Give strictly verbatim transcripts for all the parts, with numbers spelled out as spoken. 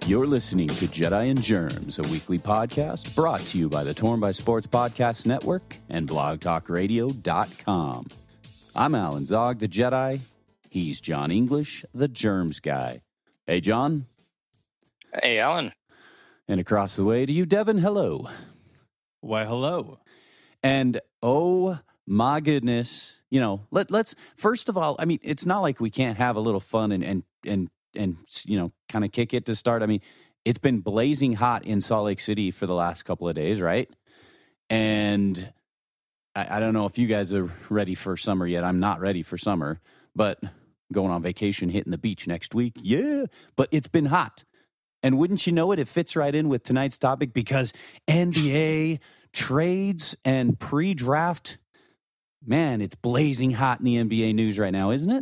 You're listening to Jedi and Germs, a weekly podcast brought to you by the Torn by Sports Podcast Network and blog talk radio dot com. I'm Alan Zog, the Jedi. He's John English, the Germs guy. Hey, John. Hey, Alan. And across the way to you, Devin. Hello. Why, hello. And oh my goodness, you know, let, let's, first of all, I mean, it's not like we can't have a little fun and, and, and, and you know, kind of kick it to start. I mean, it's been blazing hot in Salt Lake City for the last couple of days, right? And I, I don't know if you guys are ready for summer yet. I'm not ready for summer, but going on vacation, hitting the beach next week. Yeah, but it's been hot. And wouldn't you know it, it fits right in with tonight's topic because N B A trades and pre-draft, man, it's blazing hot in the N B A news right now, isn't it?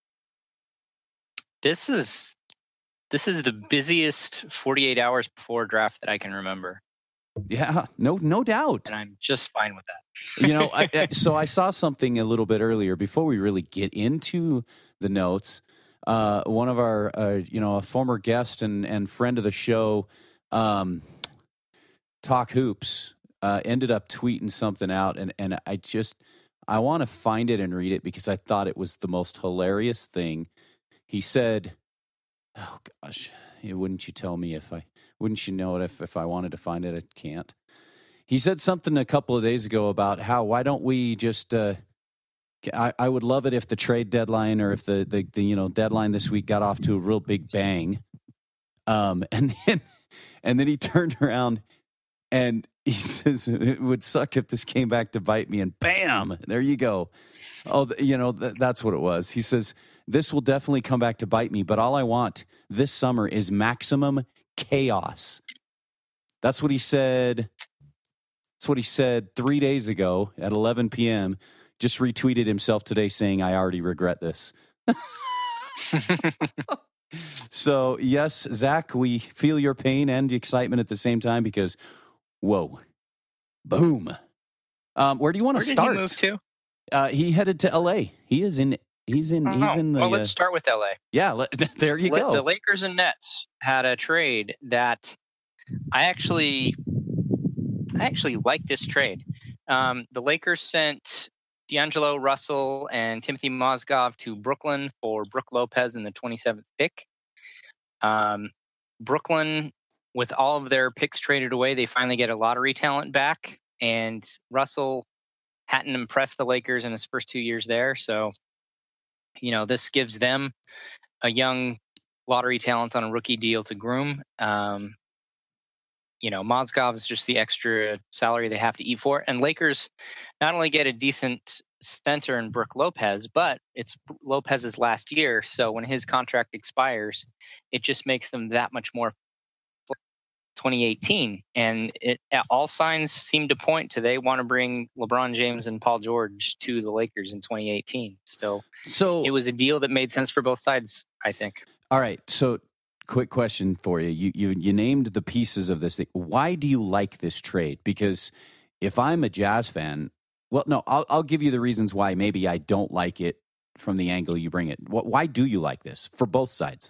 This is this is the busiest forty-eight hours before draft that I can remember. Yeah, no, no doubt. And I'm just fine with that. You know, I, I, so I saw something a little bit earlier before we really get into the notes. Uh, one of our, uh, you know, a former guest and, and friend of the show, um, Talk Hoops, uh, ended up tweeting something out, and, and I just, I want to find it and read it because I thought it was the most hilarious thing. He said, oh gosh, wouldn't you tell me if I, wouldn't you know it if, if I wanted to find it, I can't. He said something a couple of days ago about how, why don't we just, uh, I, I would love it if the trade deadline or if the, the, the you know deadline this week got off to a real big bang. Um, and then and then he turned around and he says it would suck if this came back to bite me. And bam, there you go. Oh, you know th- that's what it was. He says this will definitely come back to bite me. But all I want this summer is maximum chaos. That's what he said. That's what he said three days ago at eleven p.m. Just retweeted himself today saying, I already regret this. So, yes, Zach, we feel your pain and excitement at the same time because, whoa, boom. Um, where do you want to start? Where did he move to? Uh, he headed to L A. He is in, he's in, Oh, he's in the. well, let's uh, start with L A. Yeah, let, there you Let, go. The Lakers and Nets had a trade that I actually, I actually like this trade. Um, the Lakers sent D'Angelo Russell and Timothy Mozgov to Brooklyn for Brook Lopez in the twenty-seventh pick. Um, Brooklyn, with all of their picks traded away, they finally get a lottery talent back. And Russell hadn't impressed the Lakers in his first two years there. So, you know, this gives them a young lottery talent on a rookie deal to groom. Um, You know, Mozgov is just the extra salary they have to eat for. And Lakers not only get a decent center in Brook Lopez, but it's Lopez's last year. So when his contract expires, it just makes them that much more twenty eighteen. And it, all signs seem to point to they want to bring LeBron James and Paul George to the Lakers in twenty eighteen. So, so it was a deal that made sense for both sides, I think. All right. So quick question for you. You, you. you named the pieces of this thing. Why do you like this trade? Because if I'm a Jazz fan, well, no, I'll, I'll give you the reasons why maybe I don't like it from the angle you bring it. Why do you like this for both sides?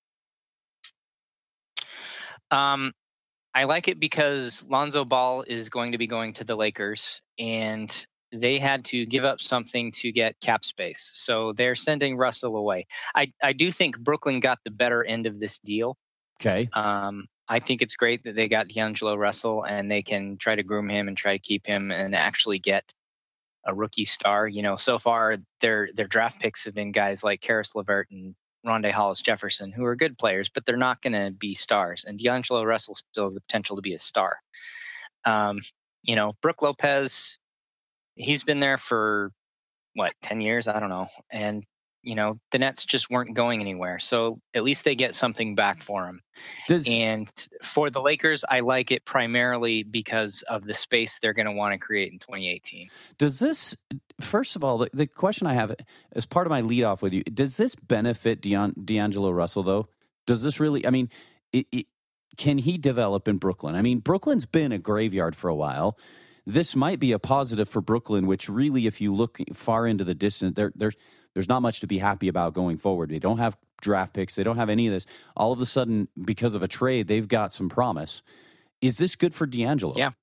Um, I like it because Lonzo Ball is going to be going to the Lakers, and they had to give up something to get cap space. So they're sending Russell away. I, I do think Brooklyn got the better end of this deal. Okay. Um, I think it's great that they got D'Angelo Russell and they can try to groom him and try to keep him and actually get a rookie star. You know, so far their their draft picks have been guys like Karis LeVert and Rondé Hollis-Jefferson, who are good players, but they're not going to be stars. And D'Angelo Russell still has the potential to be a star. Um, you know, Brook Lopez, he's been there for, what, ten years? I don't know. And, you know, the Nets just weren't going anywhere. So at least they get something back for him. Does, and for the Lakers, I like it primarily because of the space they're going to want to create in twenty eighteen. Does this, first of all, the, the question I have as part of my leadoff with you, does this benefit Deon, D'Angelo Russell, though? Does this really, I mean, it, it, can he develop in Brooklyn? I mean, Brooklyn's been a graveyard for a while. This might be a positive for Brooklyn, which really, if you look far into the distance, there, there's There's not much to be happy about going forward. They don't have draft picks. They don't have any of this. All of a sudden, because of a trade, they've got some promise. Is this good for D'Angelo? Yeah.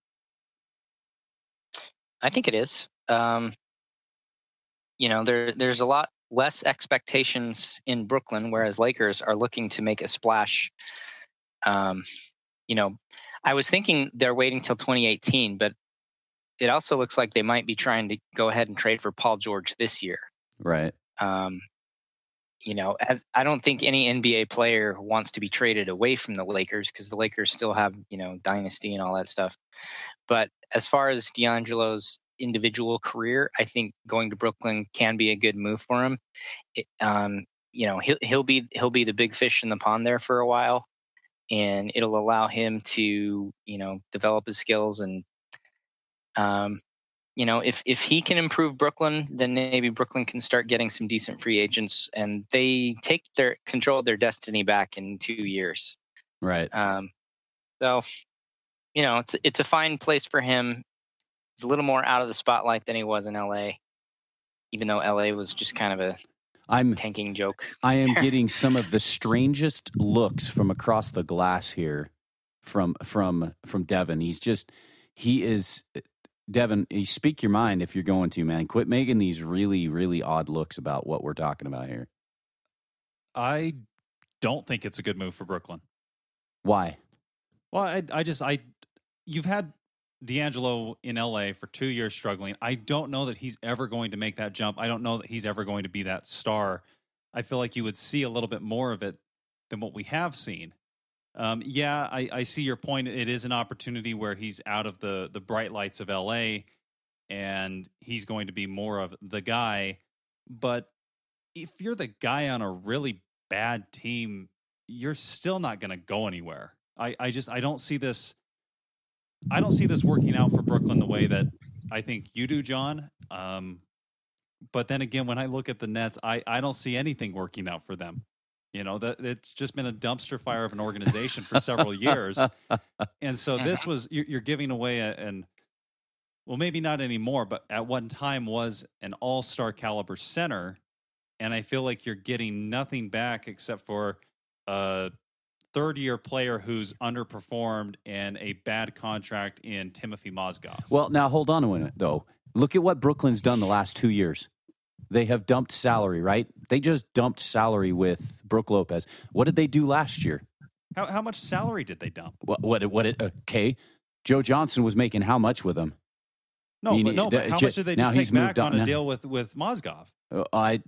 I think it is. Um, you know, there there's a lot less expectations in Brooklyn, whereas Lakers are looking to make a splash. Um, you know, I was thinking they're waiting till twenty eighteen, but it also looks like they might be trying to go ahead and trade for Paul George this year. Right. Um, you know, as I don't think any N B A player wants to be traded away from the Lakers because the Lakers still have, you know, dynasty and all that stuff. But as far as D'Angelo's individual career, I think going to Brooklyn can be a good move for him. It, um, you know, he'll he'll be he'll be the big fish in the pond there for a while, and it'll allow him to, you know, develop his skills. And um, you know, if if he can improve Brooklyn, then maybe Brooklyn can start getting some decent free agents, and they take their control of their destiny back in two years. Right. Um, so, you know, it's it's a fine place for him. He's a little more out of the spotlight than he was in L A, even though L A was just kind of a I'm tanking joke. I am getting some of the strangest looks from across the glass here from from from Devin. He's just he is Devin, you speak your mind if you're going to, man. Quit making these really, really odd looks about what we're talking about here. I don't think it's a good move for Brooklyn. Why? Well, I, I just, I, you've had D'Angelo in L A for two years struggling. I don't know that he's ever going to make that jump. I don't know that he's ever going to be that star. I feel like you would see a little bit more of it than what we have seen. Um, yeah, I, I see your point. It is an opportunity where he's out of the the bright lights of L A, and he's going to be more of the guy. But if you're the guy on a really bad team, you're still not going to go anywhere. I, I just I don't see this. I don't see this working out for Brooklyn the way that I think you do, John. Um, but then again, when I look at the Nets, I, I don't see anything working out for them. You know, that it's just been a dumpster fire of an organization for several years. And so this was, you're, you're giving away a, an, well, maybe not anymore, but at one time was an all-star caliber center. And I feel like you're getting nothing back except for a third-year player who's underperformed and a bad contract in Timothy Mozgov. Well, now hold on a minute, though. Look at what Brooklyn's done the last two years. They have dumped salary, right? They just dumped salary with Brook Lopez. What did they do last year? How how much salary did they dump? What? What? What? It, okay, Joe Johnson was making how much with them? No, I mean, but, no. But how j- much did they now just he's take back moved on on- a deal with with Mozgov? Uh, I.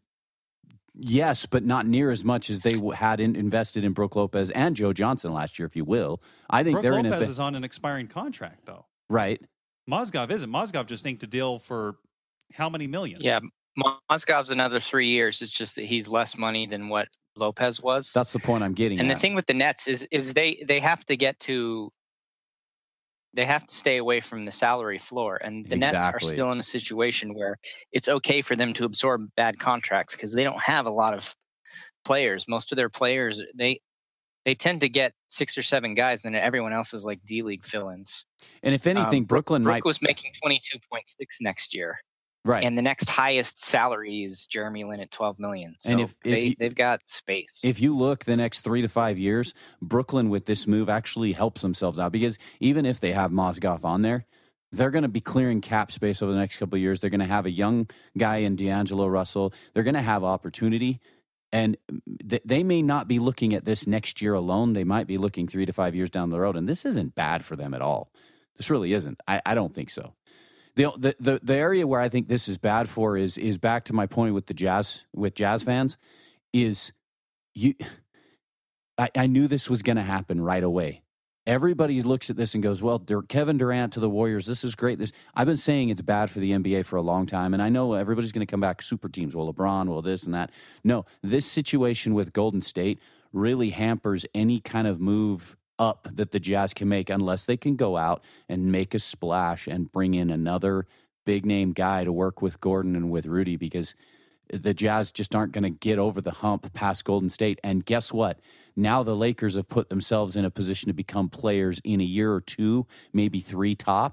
Yes, but not near as much as they w- had in, invested in Brook Lopez and Joe Johnson last year, if you will. I think Brook they're Lopez in a is on an expiring contract, though. right. Mozgov isn't. Mozgov just inked a deal for how many million? Yeah, Mozgov's another three years. It's just that he's less money than what Lopez was. That's the point I'm getting and at. the thing with the Nets is is they they have to get to they have to stay away from the salary floor, and the Nets are Exactly. still in a situation where it's okay for them to absorb bad contracts because they don't have a lot of players. Most of their players they they tend to get six or seven guys, and then everyone else is like D League fill-ins. And if anything, Um, Brooklyn Brook might was making twenty-two point six next year. right. And the next highest salary is Jeremy Lin at twelve million. So And if- if they, you- they've got space. If you look the next three to five years, Brooklyn with this move actually helps themselves out because even if they have Mozgov on there, they're going to be clearing cap space over the next couple of years. They're going to have a young guy in D'Angelo Russell. They're going to have opportunity. And th- they may not be looking at this next year alone. They might be looking three to five years down the road. And this isn't bad for them at all. This really isn't. I, I don't think so. The, the the the area where I think this is bad for is is back to my point with the Jazz with Jazz fans is you. I, I knew this was going to happen right away. Everybody looks at this and goes, "Well, Dur- Kevin Durant to the Warriors. This is great." This I've been saying it's bad for the N B A for a long time, and I know everybody's going to come back super teams. Well, LeBron, well, this and that. No, this situation with Golden State really hampers any kind of move up that the Jazz can make unless they can go out and make a splash and bring in another big name guy to work with Gordon and with Rudy, because the Jazz just aren't going to get over the hump past Golden State. And guess what? Now the Lakers have put themselves in a position to become players in a year or two, maybe three tops.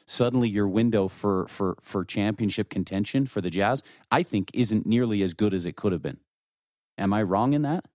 suddenly your window for for for championship contention for the Jazz, I think, isn't nearly as good as it could have been. Am I wrong in that?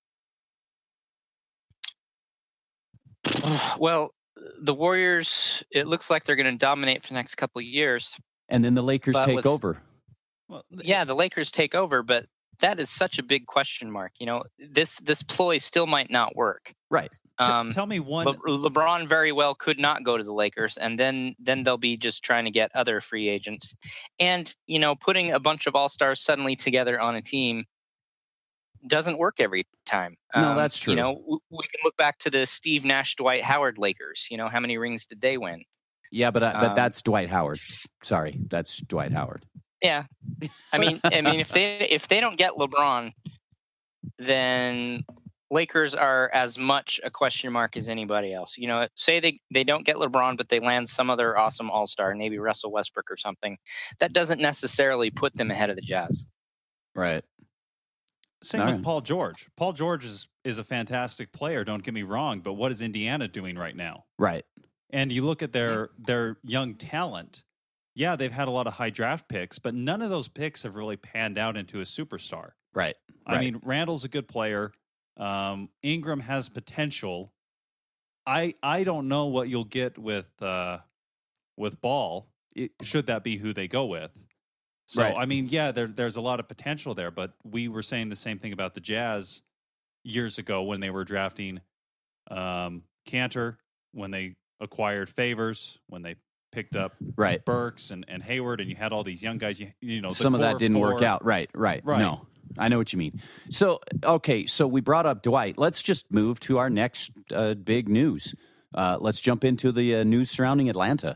Well, the Warriors, it looks like they're going to dominate for the next couple of years. And then the Lakers But take with- over. Well, Yeah, the Lakers take over, but that is such a big question mark. You know, this this ploy still might not work. Right. T- Um, tell me one. Le- LeBron very well could not go to the Lakers, and then then they'll be just trying to get other free agents. And you know, putting a bunch of all stars suddenly together on a team doesn't work every time. No, that's true. You know, w- we can look back to the Steve Nash, Dwight Howard Lakers. You know, how many rings did they win? Yeah, but uh, but Um, that's Dwight Howard. Sorry, that's Dwight Howard. Yeah, I mean, I mean, if they if they don't get LeBron, then Lakers are as much a question mark as anybody else. You know, say they, they don't get LeBron, but they land some other awesome all-star, maybe Russell Westbrook or something. That doesn't necessarily put them ahead of the Jazz. Right. Same All with right. Paul George. Paul George is is a fantastic player. Don't get me wrong, but what is Indiana doing right now? Right. And you look at their their young talent. Yeah, they've had a lot of high draft picks, but none of those picks have really panned out into a superstar. Right. I Right. mean, Randall's a good player. Um, Ingram has potential. I I don't know what you'll get with uh, with Ball. It, should that be who they go with? So Right. I mean, yeah, there, there's a lot of potential there. But we were saying the same thing about the Jazz years ago when they were drafting um, Cantor, when they acquired Favors, when they picked up Right. Burks and, and Hayward, and you had all these young guys. You, you know, the Some of that core didn't work four- out. Right. Right. Right. No, I know what you mean. So, okay. So we brought up Dwight. Let's just move to our next uh, big news. Uh, let's jump into the uh, news surrounding Atlanta.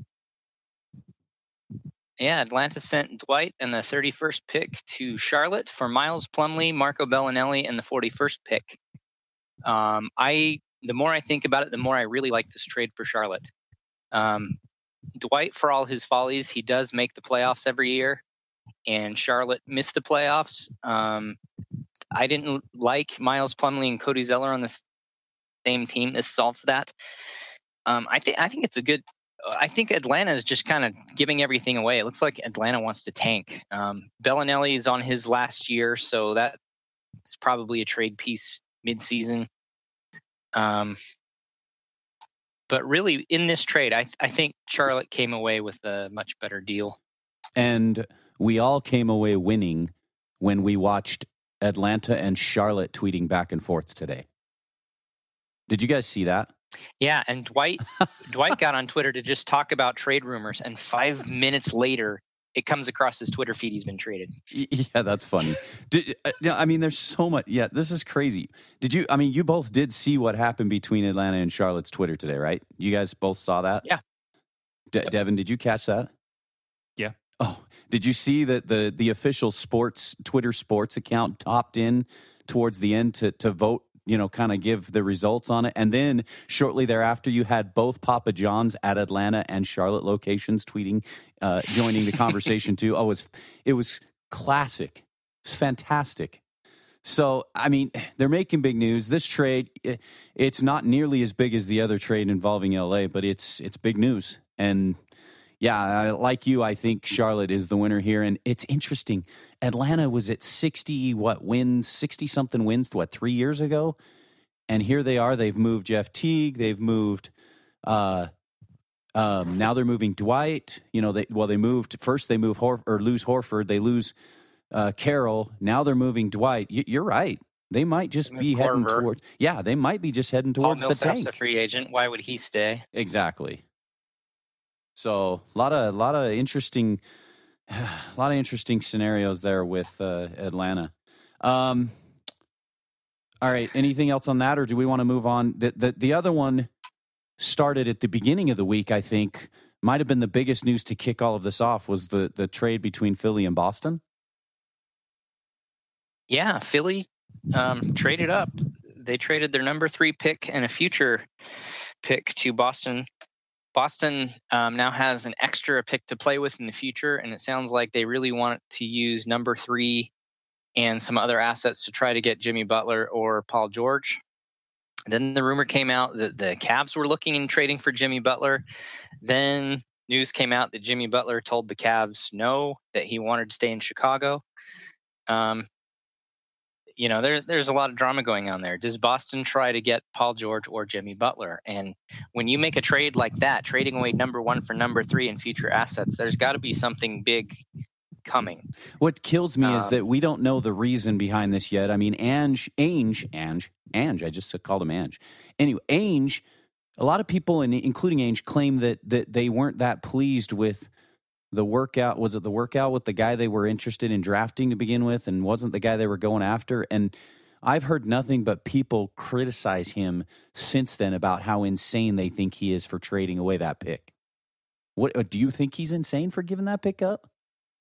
Yeah, Atlanta sent Dwight and the thirty-first pick to Charlotte for Miles Plumlee, Marco Bellinelli, and the forty-first pick. Um, I the more I think about it, the more I really like this trade for Charlotte. Um, Dwight, for all his follies, he does make the playoffs every year, and Charlotte missed the playoffs. Um, I didn't like Miles Plumlee and Cody Zeller on the same team. This solves that. Um, I think I think it's a good. I think Atlanta is just kind of giving everything away. It looks like Atlanta wants to tank. Um, Bellinelli is on his last year, so that's probably a trade piece midseason. Um, but really, in this trade, I, I think Charlotte came away with a much better deal. And we all came away winning when we watched Atlanta and Charlotte tweeting back and forth today. Did you guys see that? Yeah, and Dwight Dwight got on Twitter to just talk about trade rumors, and five minutes later, it comes across his Twitter feed he's been traded. Yeah, that's funny. Did, uh, you know, I mean, there's so much. Yeah, this is crazy. Did you? I mean, you both did see what happened between Atlanta and Charlotte's Twitter today, right? You guys both saw that. Yeah. De- Yep. Devin, did you catch that? Yeah. Oh, did you see that the the official sports Twitter sports account topped in towards the end to to vote? You know, kind of give the results on it. And then shortly thereafter, you had both Papa John's at Atlanta and Charlotte locations tweeting, uh, joining the conversation too. Oh, it was, it was classic. It's fantastic. So, I mean, they're making big news. This trade, it's not nearly as big as the other trade involving L A, but it's it's big news. And yeah, I- like you, I think Charlotte is the winner here. And it's interesting. Atlanta was at sixty, what, wins, sixty-something wins, what, three years ago? And here they are. They've moved Jeff Teague. They've moved, uh, um, now they're moving Dwight. You know, they well, they moved, first they move Hor- or lose Horford. They lose uh, Carroll. Now they're moving Dwight. Y- you're right. They might just be heading Korver. towards, yeah, they might be just heading Paul towards the Millsap's tank. a free agent. Why would he stay? Exactly. So a lot of, lot of interesting, a lot of interesting scenarios there with uh, Atlanta. Um, all right. Anything else on that, or do we want to move on? The, the the other one started at the beginning of the week. I think might have been the biggest news to kick all of this off was the the trade between Philly and Boston. Yeah, Philly um, traded up. They traded their number three pick and a future pick to Boston. Boston um, now has an extra pick to play with in the future, and it sounds like they really want to use number three and some other assets to try to get Jimmy Butler or Paul George. Then the rumor came out that the Cavs were looking and trading for Jimmy Butler. Then news came out that Jimmy Butler told the Cavs no, that he wanted to stay in Chicago. Um, you know, there there's a lot of drama going on there. Does Boston try to get Paul George or Jimmy Butler? And when you make a trade like that, trading away number one for number three in future assets, there's got to be something big coming. What kills me um, is that we don't know the reason behind this yet. I mean, Ange, Ainge, Ange, Ange, I just called him Ange. Anyway, Ainge, a lot of people, including Ainge, claim that that they weren't that pleased with the workout. Was it the workout with the guy they were interested in drafting to begin with and wasn't the guy they were going after? And I've heard nothing but people criticize him since then about how insane they think he is for trading away that pick. What do you think he's insane for giving that pick up?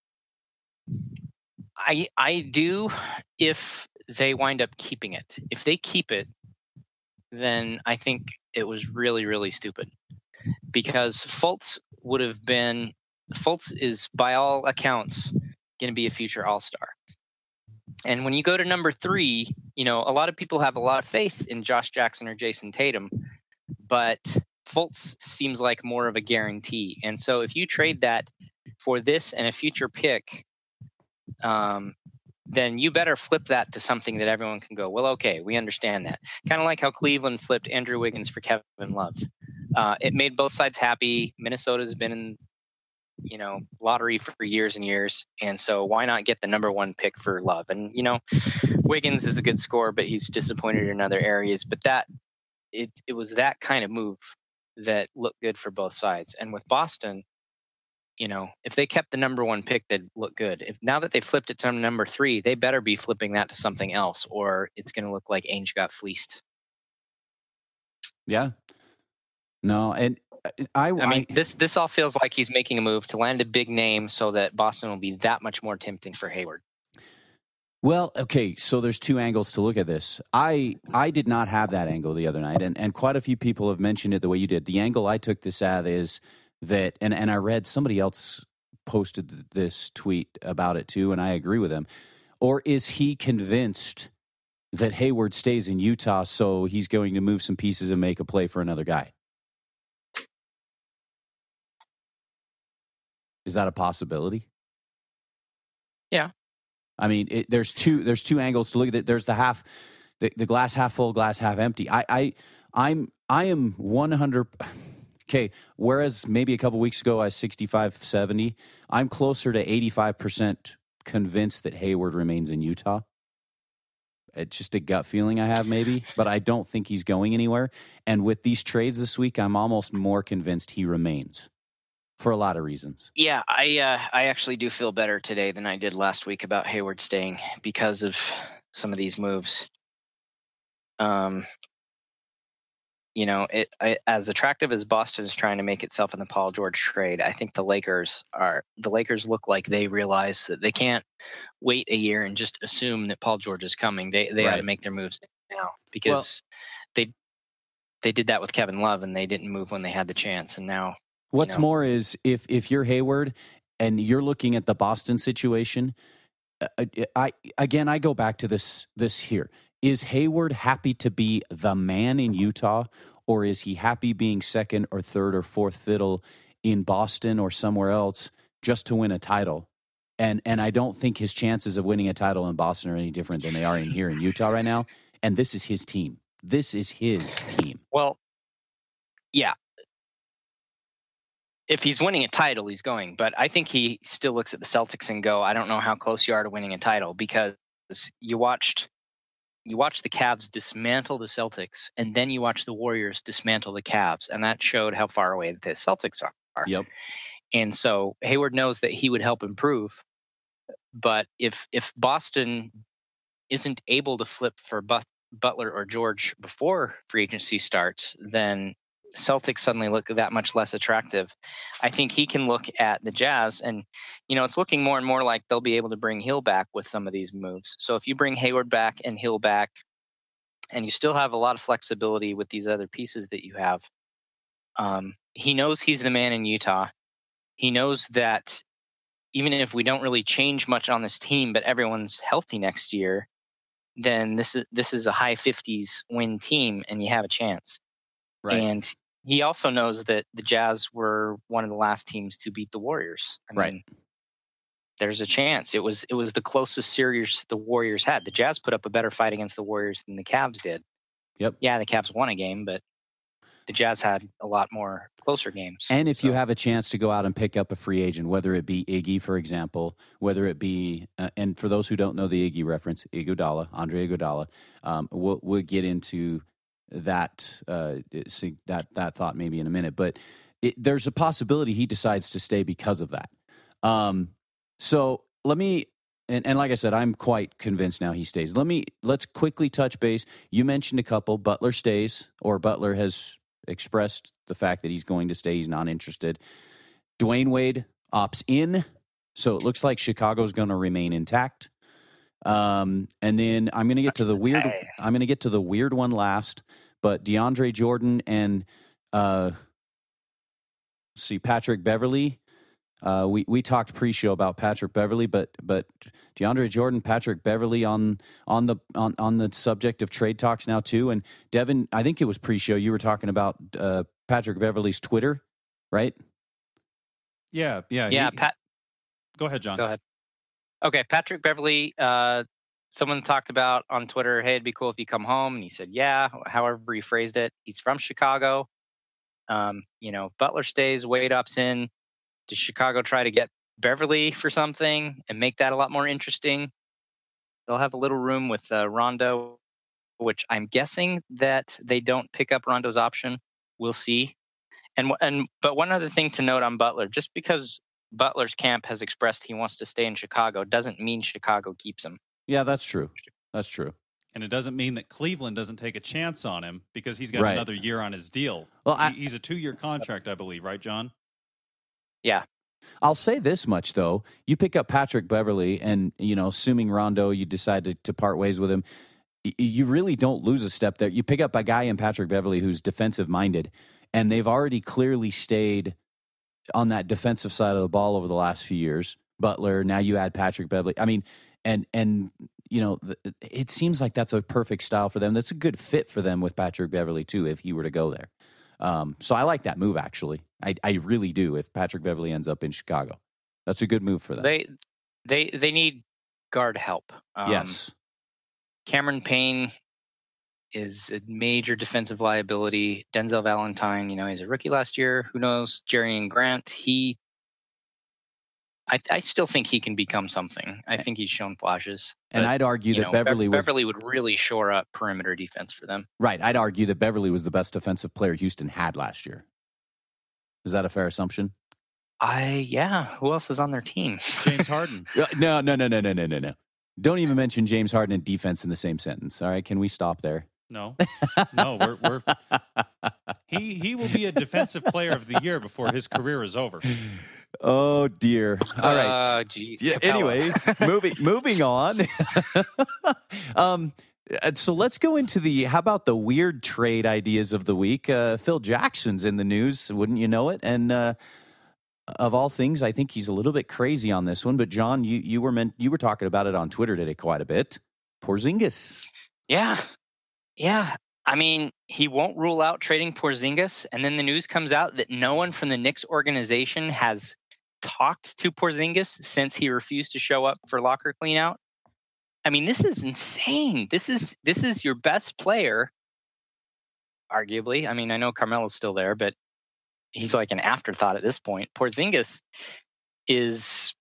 I I do if they wind up keeping it. If they keep it, then I think it was really, really stupid. Because Fultz would have been Fultz is, by all accounts, going to be a future All-Star. And when you go to number three, you know, a lot of people have a lot of faith in Josh Jackson or Jason Tatum, but Fultz seems like more of a guarantee. And so if you trade that for this and a future pick, um, then you better flip that to something that everyone can go, well, okay, we understand that. Kind of like how Cleveland flipped Andrew Wiggins for Kevin Love. Uh, it made both sides happy. Minnesota's been in, you know, lottery for years and years. And so why not get the number one pick for Love? And, you know, Wiggins is a good scorer, but he's disappointed in other areas. But that, it, it was that kind of move that looked good for both sides. And with Boston, you know, if they kept the number one pick, they'd look good. If now that they flipped it to number three, they better be flipping that to something else, or it's going to look like Ainge got fleeced. Yeah. No, and I, I mean, I, this this all feels like he's making a move to land a big name so that Boston will be that much more tempting for Hayward. Well, okay, so there's two angles to look at this. I I did not have that angle the other night, and, and quite a few people have mentioned it the way you did. The angle I took this at is that, and, and I read somebody else posted this tweet about it too, and I agree with them. Or is he convinced that Hayward stays in Utah, so he's going to move some pieces and make a play for another guy? Is that a possibility? Yeah. I mean, it, there's two there's two angles to look at it. There's the half, the, the glass half full, glass half empty. I I I'm I am one hundred. Okay, whereas maybe a couple weeks ago I was sixty-five seventy, I'm closer to eighty-five percent convinced that Hayward remains in Utah. It's just a gut feeling I have, maybe, but I don't think he's going anywhere. And with these trades this week, I'm almost more convinced he remains. For a lot of reasons. Yeah, I uh, I actually do feel better today than I did last week about Hayward staying because of some of these moves. Um, you know, it I, as attractive as Boston is trying to make itself in the Paul George trade, I think the Lakers are the Lakers look like they realize that they can't wait a year and just assume that Paul George is coming. They they right. got to make their moves now because well, they they did that with Kevin Love and they didn't move when they had the chance, and now. What's you know. more is if if you're Hayward and you're looking at the Boston situation, uh, I again I go back to this this here. Is Hayward happy to be the man in Utah, or is he happy being second or third or fourth fiddle in Boston or somewhere else just to win a title? And and I don't think his chances of winning a title in Boston are any different than they are in here in Utah right now. And this is his team. This is his team. Well, yeah. If he's winning a title, he's going. But I think he still looks at the Celtics and go, I don't know how close you are to winning a title, because you watched you watched the Cavs dismantle the Celtics, and then you watch the Warriors dismantle the Cavs, and that showed how far away the Celtics are. Yep. And so Hayward knows that he would help improve. But if if Boston isn't able to flip for But- Butler or George before free agency starts, then Celtics suddenly look that much less attractive. I think he can look at the Jazz, and you know it's looking more and more like they'll be able to bring Hill back with some of these moves. So if you bring Hayward back and Hill back, and you still have a lot of flexibility with these other pieces that you have, um, he knows he's the man in Utah. He knows that even if we don't really change much on this team, but everyone's healthy next year, then this is this is a high fifties win team, and you have a chance. Right. And he also knows that the Jazz were one of the last teams to beat the Warriors. I right. mean, there's a chance. It was it was the closest series the Warriors had. The Jazz put up a better fight against the Warriors than the Cavs did. Yep. Yeah, the Cavs won a game, but the Jazz had a lot more closer games. And if so. you have a chance to go out and pick up a free agent, whether it be Iggy, for example, whether it be, uh, and for those who don't know the Iggy reference, Iguodala, Andre Iguodala, um, we'll, we'll get into that, uh, see, that that thought maybe in a minute. But it, there's a possibility he decides to stay because of that. Um, so let me, and, and like I said, I'm quite convinced now he stays. Let me, let's quickly touch base. You mentioned a couple. Butler stays, or Butler has expressed the fact that he's going to stay. He's not interested. Dwayne Wade opts in, so it looks like Chicago's going to remain intact. Um, and then I'm going to get to the weird. I'm going to get to the weird one last. But DeAndre Jordan and uh, see Patrick Beverley. Uh, we we talked pre-show about Patrick Beverley, but but DeAndre Jordan, Patrick Beverley on on the on, on the subject of trade talks now too. And Devin, I think it was pre-show. You were talking about uh, Patrick Beverley's Twitter, right? Yeah, yeah, yeah. He, Pat, go ahead, John. Go ahead. Okay, Patrick Beverley. Uh, someone talked about on Twitter, hey, it'd be cool if you come home, and he said, yeah. However he phrased it, he's from Chicago. Um, you know, Butler stays, Wade ups in. Does Chicago try to get Beverley for something and make that a lot more interesting? They'll have a little room with uh, Rondo, which I'm guessing that they don't pick up Rondo's option. We'll see. And and but one other thing to note on Butler, just because Butler's camp has expressed he wants to stay in Chicago doesn't mean Chicago keeps him. Yeah, that's true. That's true. And it doesn't mean that Cleveland doesn't take a chance on him because he's got right. another year on his deal. Well, I, he, he's a two-year contract, I believe, right, John? Yeah. I'll say this much, though. You pick up Patrick Beverley and, you know, assuming Rondo, you decide to, to part ways with him, y- you really don't lose a step there. You pick up a guy in Patrick Beverley who's defensive-minded, and they've already clearly stayed on that defensive side of the ball over the last few years. Butler, now you add Patrick Beverley. I mean, and, and you know, it seems like that's a perfect style for them. That's a good fit for them with Patrick Beverley, too, if he were to go there. Um, so I like that move, actually. I, I really do. If Patrick Beverley ends up in Chicago, that's a good move for them. They they they need guard help. Um, yes, Cameron Payne is a major defensive liability. Denzel Valentine, you know, he's a rookie last year. Who knows? Jerrion Grant, he. I, I still think he can become something. I think he's shown flashes. And but, I'd argue that know, Beverley Be- was Beverley would really shore up perimeter defense for them. Right. I'd argue that Beverley was the best defensive player Houston had last year. Is that a fair assumption? I yeah. Who else is on their team? James Harden. no, no, no, no, no, no, no, no. Don't even mention James Harden and defense in the same sentence. All right, can we stop there? No, no. We're, we're he he will be a defensive player of the year before his career is over. Oh dear. All right. Uh, geez. Yeah, anyway, moving moving on. um. So let's go into the, how about the weird trade ideas of the week? Uh, Phil Jackson's in the news, wouldn't you know it? And uh, of all things, I think he's a little bit crazy on this one. But John, you you were meant you were talking about it on Twitter today quite a bit. Porzingis. Yeah, yeah. I mean, he won't rule out trading Porzingis, and then the news comes out that no one from the Knicks organization has talked to Porzingis since he refused to show up for locker cleanout. I mean, this is insane. This is this is your best player, arguably. I mean, I know Carmelo's still there, but he's like an afterthought at this point. Porzingis is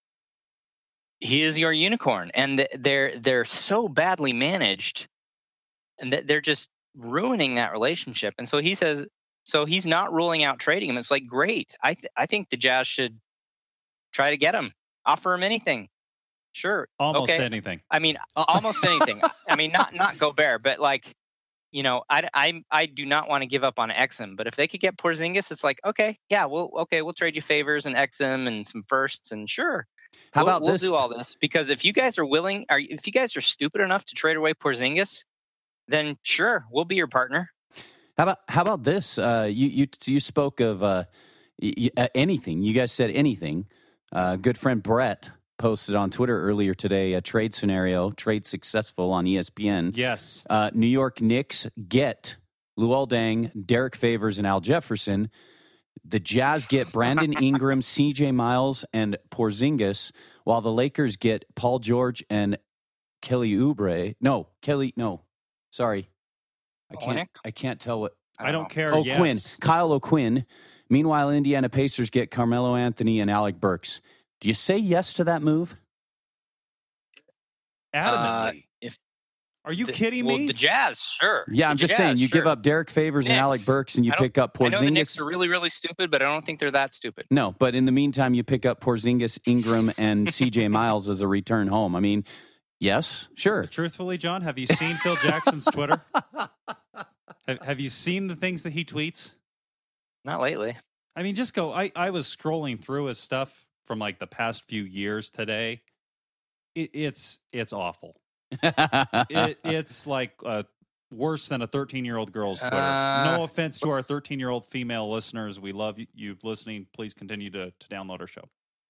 he is your unicorn, and they're they're so badly managed, and they're just ruining that relationship. And so he says, so he's not ruling out trading him. It's like, great. I th- I think the Jazz should try to get him, offer him anything. Sure. Almost okay. anything. I mean, almost anything. I mean, not not Gobert, but like, you know, I, I, I do not want to give up on Exum. But if they could get Porzingis, it's like, okay, yeah, we'll okay, we'll trade you favors and Exum and some firsts, and sure. How we'll, about we'll this? do all this because if you guys are willing, are if you guys are stupid enough to trade away Porzingis, then sure, we'll be your partner. How about how about this? Uh, you you you spoke of uh, y- y- anything. You guys said anything. Uh, good friend Brett posted on Twitter earlier today a trade scenario, trade successful on E S P N. Yes. Uh, New York Knicks get Luol Deng, Derek Favors, and Al Jefferson. The Jazz get Brandon Ingram, C J Miles, and Porzingis, while the Lakers get Paul George and Kelly Oubre. No, Kelly, no. Sorry. I can't I can't tell what. I don't, I don't care. Oh, yes. Quinn. Kyle O'Quinn. Meanwhile, Indiana Pacers get Carmelo Anthony and Alec Burks. Do you say yes to that move? Adamantly. Uh, if Are you the, kidding well, me? The Jazz, sure. Yeah, I'm the just Jazz, saying. You sure. give up Derek Favors Knicks. and Alec Burks, and you pick up Porzingis. I know the Knicks are really, really stupid, but I don't think they're that stupid. No, but in the meantime, you pick up Porzingis, Ingram, and C J Miles as a return home. I mean, yes, sure. Truthfully, John, have you seen Phil Jackson's Twitter? have, have you seen the things that he tweets? Not lately. I mean, just go. I, I was scrolling through his stuff from like the past few years today. It, it's it's awful. it, it's like uh, worse than a thirteen-year-old girl's Twitter. Uh, no offense to our thirteen-year-old female listeners. We love you, you listening. Please continue to, to download our show.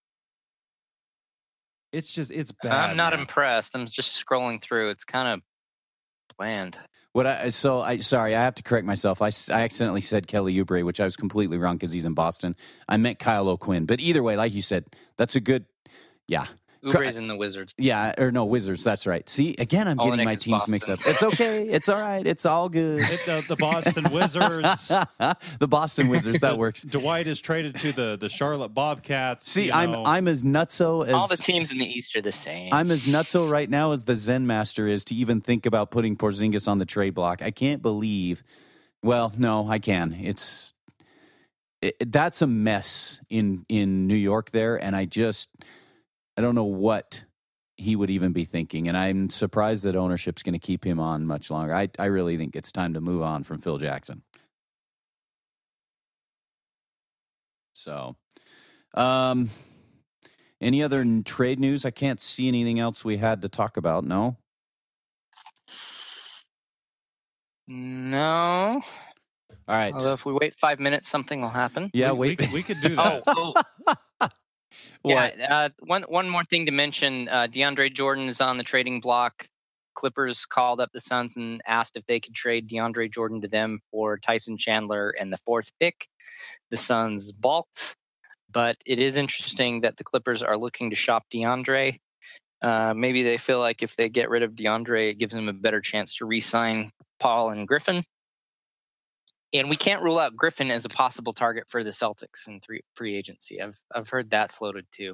It's just, it's bad. I'm not man. impressed. I'm just scrolling through. It's kind of bland. What I so I sorry I have to correct myself. I, I accidentally said Kelly Oubre, which I was completely wrong because he's in Boston. I meant Kyle O'Quinn, but either way, like you said, that's a good, yeah. Oubre's in the Wizards. Yeah, or no, Wizards. That's right. See, again, I'm Olenek getting my is teams Boston. mixed up. It's okay. It's all right. It's all good. It, the, the Boston Wizards. The Boston Wizards. That works. Dwight is traded to the, the Charlotte Bobcats. See, you I'm know. I'm as nutso as All the teams in the East are the same. I'm as nutso right now as the Zen Master is to even think about putting Porzingis on the trade block. I can't believe. Well, no, I can. It's it, that's a mess in in New York there, and I just I don't know what he would even be thinking, and I'm surprised that ownership's going to keep him on much longer. I I really think it's time to move on from Phil Jackson. So, um, any other n- trade news? I can't see anything else we had to talk about. No. No. All right. Although if we wait five minutes, something will happen. Yeah, we, wait. We, we could do that. Oh, oh. What? Yeah. Uh, one one more thing to mention: uh, DeAndre Jordan is on the trading block. Clippers called up the Suns and asked if they could trade DeAndre Jordan to them for Tyson Chandler and the fourth pick. The Suns balked, but it is interesting that the Clippers are looking to shop DeAndre. Uh, maybe they feel like if they get rid of DeAndre, it gives them a better chance to re-sign Paul and Griffin. And we can't rule out Griffin as a possible target for the Celtics in free, free agency. I've I've heard that floated too.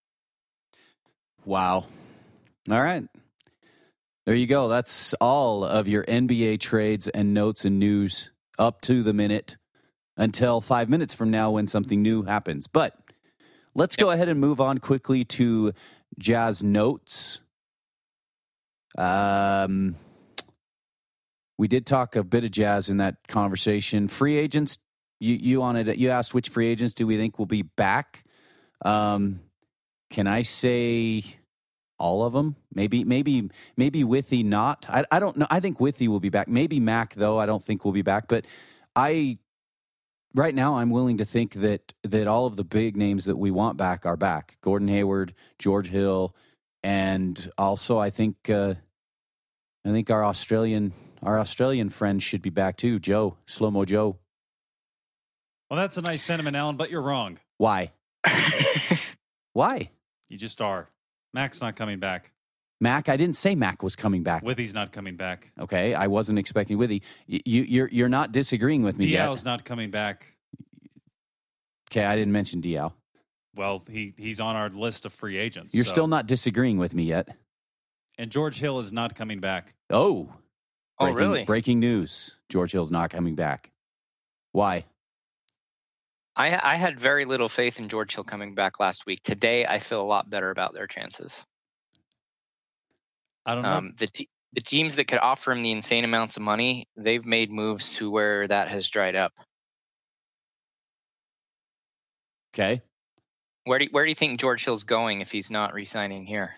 Wow. All right. There you go. That's all of your N B A trades and notes and news up to the minute until five minutes from now when something new happens. But let's yep. go ahead and move on quickly to Jazz notes. Um. We did talk a bit of Jazz in that conversation. Free agents, you you wanted you asked which free agents do we think will be back? Um, can I say all of them? Maybe maybe maybe Withy not. I I don't know. I think Withy will be back. Maybe Mac though. I don't think will be back. But I right now I'm willing to think that that all of the big names that we want back are back. Gordon Hayward, George Hill, and also I think uh, I think our Australian. Our Australian friend should be back too, Joe, Slow-Mo Joe. Well, that's a nice sentiment, Alan, but you're wrong. Why? Why? You just are. Mac's not coming back. Mac, I didn't say Mac was coming back. Withy's not coming back. Okay, I wasn't expecting Withy. You, you're you're not disagreeing with me yet. Diaw's not coming back. Okay, I didn't mention Diaw. Well, he he's on our list of free agents. You're so. still not disagreeing with me yet. And George Hill is not coming back. Oh. Breaking, oh, really? Breaking news. George Hill's not coming back. Why? I, I had very little faith in George Hill coming back last week. Today, I feel a lot better about their chances. I don't know. Um, the, te- the teams that could offer him the insane amounts of money, they've made moves to where that has dried up. Okay. Where do, where do you think George Hill's going if he's not re-signing here?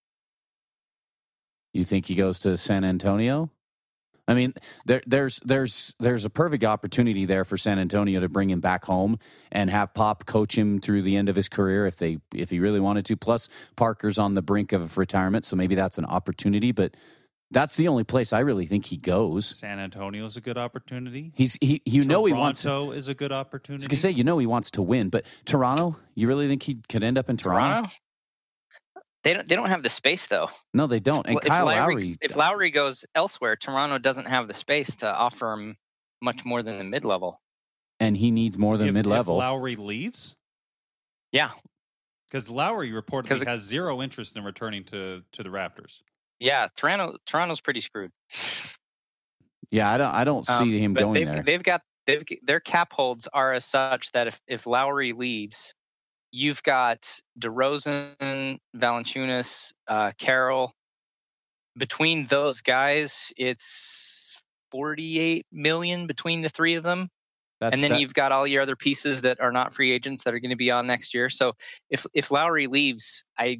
You think he goes to San Antonio? I mean, there, there's there's there's a perfect opportunity there for San Antonio to bring him back home and have Pop coach him through the end of his career if they if he really wanted to. Plus, Parker's on the brink of retirement, so maybe that's an opportunity. But That's the only place I really think he goes. San Antonio is a good opportunity. He's he. You Toronto know he wants. Toronto is a good opportunity. I was gonna say you know he wants to win, but Toronto. You really think he could end up in Toronto? Toronto? They don't. They don't have the space though. No, they don't. And Well, Kyle if Lowry, Lowry. if Lowry goes elsewhere, Toronto doesn't have the space to offer him much more than the mid level. And he needs more than if, mid level. If Lowry leaves, Yeah, because Lowry reportedly it, has zero interest in returning to to the Raptors. Yeah, Toronto. Toronto's pretty screwed. Yeah, I don't. I don't Um, see him but going they've, there. They've got they've their cap holds are as such that if if Lowry leaves, you've got DeRozan, Valanciunas, uh, Carroll. Between those guys, it's forty-eight million between the three of them. That's and then that, you've got all your other pieces that are not free agents that are going to be on next year. So if if Lowry leaves, I,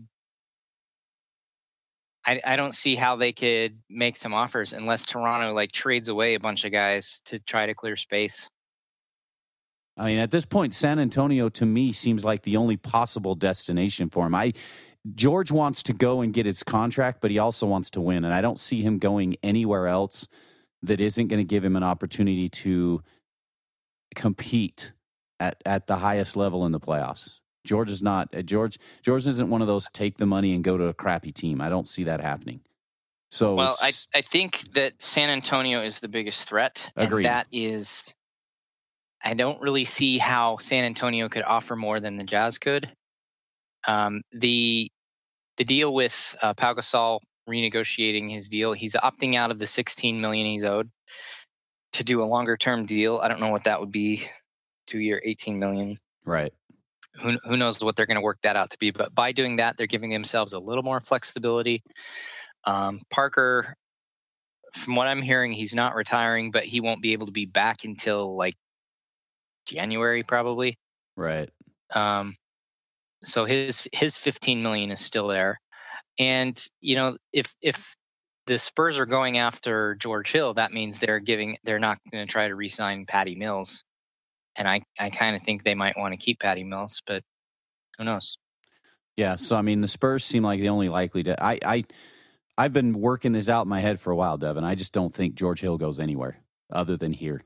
I I don't see how they could make some offers unless Toronto like trades away a bunch of guys to try to clear space. I mean, at this point, San Antonio to me seems like the only possible destination for him. I George wants to go and get his contract, but he also wants to win, and I don't see him going anywhere else that isn't going to give him an opportunity to compete at, at the highest level in the playoffs. George is not George. George isn't one of those take the money and go to a crappy team. I don't see that happening. So, well, I I think that San Antonio is the biggest threat, Agreed. and that is, I don't really see how San Antonio could offer more than the Jazz could. Um, the the deal with uh, Pau Gasol renegotiating his deal, he's opting out of the sixteen million he's owed to do a longer term deal. I don't know what that would be, two year, eighteen million. Right. Who who knows what they're going to work that out to be? But by doing that, they're giving themselves a little more flexibility. Um, Parker, from what I'm hearing, he's not retiring, but he won't be able to be back until like January probably. Right. Um, so his his fifteen million is still there, and you know if if the Spurs are going after George Hill, that means they're giving they're not going to try to re-sign Patty Mills, and I I kind of think they might want to keep Patty Mills, but who knows? Yeah. So I mean, the Spurs seem like the only likely to. I I I've been working this out in my head for a while, Devin. I just don't think George Hill goes anywhere other than here.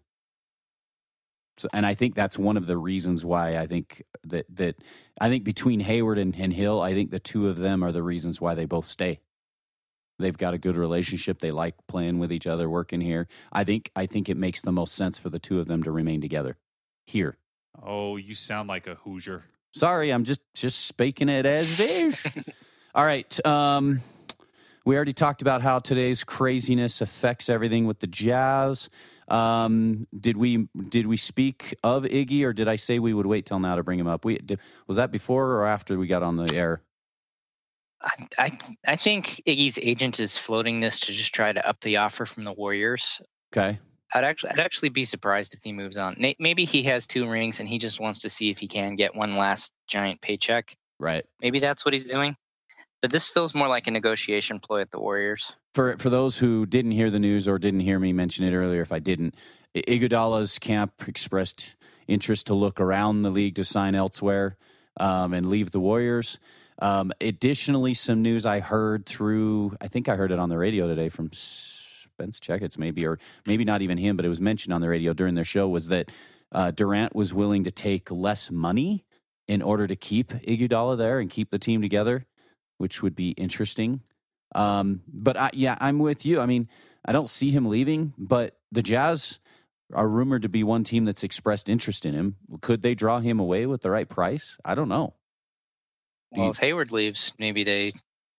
So, and I think that's one of the reasons why I think that that I think between Hayward and, and Hill, I think the two of them are the reasons why they both stay. They've got a good relationship. They like playing with each other, working here. I think I think it makes the most sense for the two of them to remain together here. Oh, you sound like a Hoosier. Sorry, I'm just just speaking it as it is. All right. Um, we already talked about how today's craziness affects everything with the Jazz. Um, did we did we speak of Iggy, or did I say we would wait till now to bring him up? We did, was that before or after we got on the air? I, I I think Iggy's agent is floating this to just try to up the offer from the Warriors. Okay. I'd actually I'd actually be surprised if he moves on. Maybe he has two rings and he just wants to see if he can get one last giant paycheck. Right. Maybe that's what he's doing. But this feels more like a negotiation ploy at the Warriors. For for those who didn't hear the news or didn't hear me mention it earlier, if I didn't, Iguodala's camp expressed interest to look around the league to sign elsewhere um, and leave the Warriors. Um, additionally, some news I heard through, I think I heard it on the radio today from Spence Checketts, maybe, or maybe not even him, but it was mentioned on the radio during their show, was that uh, Durant was willing to take less money in order to keep Iguodala there and keep the team together, which would be interesting. Um, but I, yeah, I'm with you. I mean, I don't see him leaving, but the Jazz are rumored to be one team that's expressed interest in him. Could they draw him away with the right price? I don't know. Do Well, you, if Hayward leaves, maybe they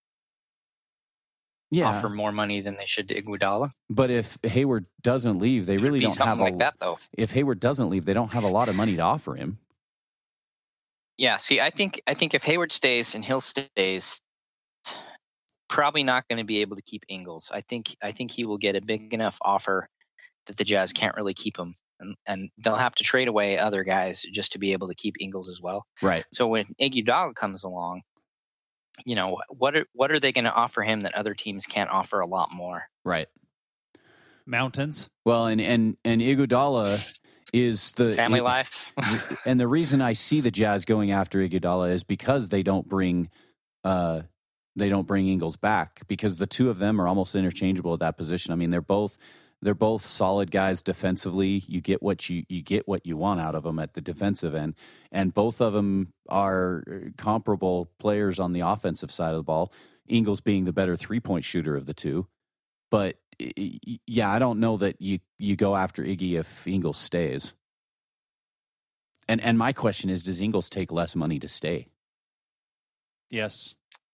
yeah, offer more money than they should to Iguodala. but if Hayward doesn't leave, they really It'd be don't have something like a, that, though. if Hayward doesn't leave, they don't have a lot of money to offer him. Yeah. See, I think I think if Hayward stays and Hill stays, probably not going to be able to keep Ingles. I think I think he will get a big enough offer that the Jazz can't really keep him, and, and they'll have to trade away other guys just to be able to keep Ingles as well. Right. So when Iguodala comes along, you know what are what are they going to offer him that other teams can't offer a lot more? Right. Mountains. Well, and and and Iguodala is the Family it, life. and the reason I see the Jazz going after Iguodala is because they don't bring uh, they don't bring Ingles back, because the two of them are almost interchangeable at that position. I mean, they're both they're both solid guys defensively. You get what you you get what you want out of them at the defensive end, and both of them are comparable players on the offensive side of the ball. Ingles being the better three point shooter of the two, but yeah, I don't know that you you go after Iggy if Ingles stays. And and my question is, does Ingles take less money to stay? Yes.